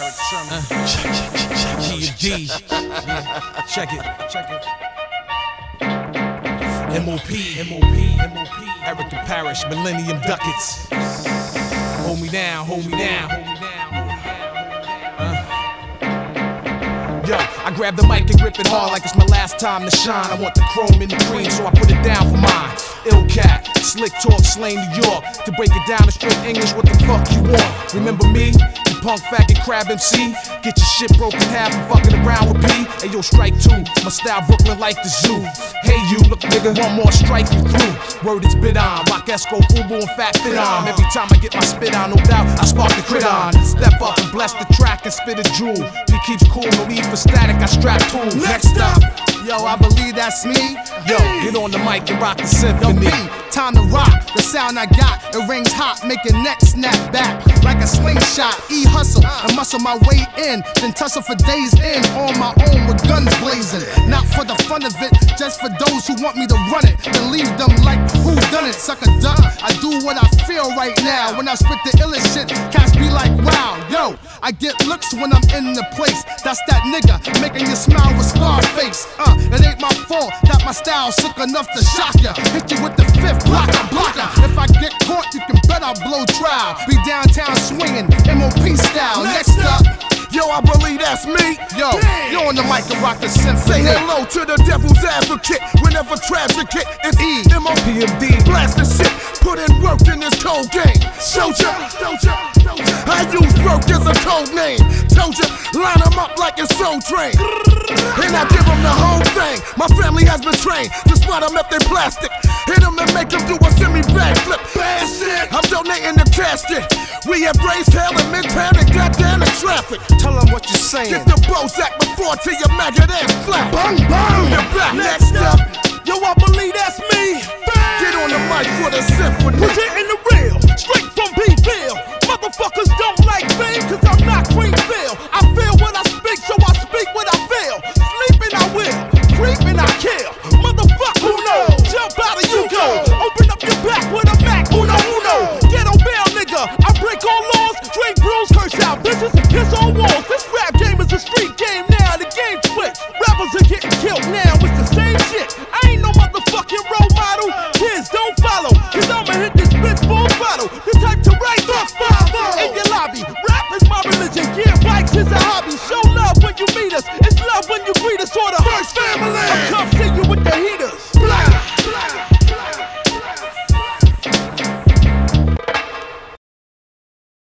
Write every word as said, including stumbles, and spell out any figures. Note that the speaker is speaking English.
Uh, G and D. Yeah, check it, check it. M O P, M O P, M O P. Eric the Parish, Millennium Ducats. Hold me down, hold me down, hold me down. Uh. Yo, I grab the mic and grip it hard like it's my last time to shine. I want the chrome and the cream, so I put it down for mine. Ill cat, slick talk, slang New York. To break it down in straight English, what the fuck you want? Remember me? You punk faggot crab M C? Get your shit broken half and fucking around with P. Hey yo, strike two, my style Brooklyn like the zoo. Hey you, look nigga, one more strike you through. Word is bit on, rock Esco, Fubu and Fat Fit on. Every time I get my spit on, no doubt, I spark the crit on. Step up and bless the track and spit a jewel. P keeps cool, no need for static, I strap tools. Next up, yo, I believe that's me. Yo, get on the mic and rock the symphony. Yo, B, time to rock. The sound I got, it rings hot, make your neck snap back like a slingshot. E hustle and muscle my way in, then tussle for days in on my own with guns blazing. Not for the fun of it, just for those who want me to run it. Then leave them like who done it, suck a duck. I do what I feel right now. When I spit the illest shit, cats be like, wow, yo. I get looks when I'm in the place. That's that nigga making you smile with Scarface. Uh, it ain't my fault that my style's sick enough to shock ya. Hit you with the fifth blocker, blocker. If I get caught, you can bet I'll blow trial. Be downtown swinging, M O P style. Next up, yo, I believe that's me. Yo, you on the mic and rock the symphony. Say hello to the devil's advocate. Whenever traffic hit, it's E, M O P M D. Blast the shit, put in work in this cold game. Soldier, soldier, soldier. I use work as a code name. Told ya, line them up like it's Soul Train. And I give them the whole thing. My family has been trained to spot them if they plastic. Hit them and make them do a semi-backflip. Bad shit, I'm donating the casket. We have raised hell in Midtown and got down in traffic. tell them what you're saying. Get the Bozak before till your maggot ass flat. Bang, bang. You're back. Next up, Yo, I believe that's me. get on the mic for the symphony. Put it in the real.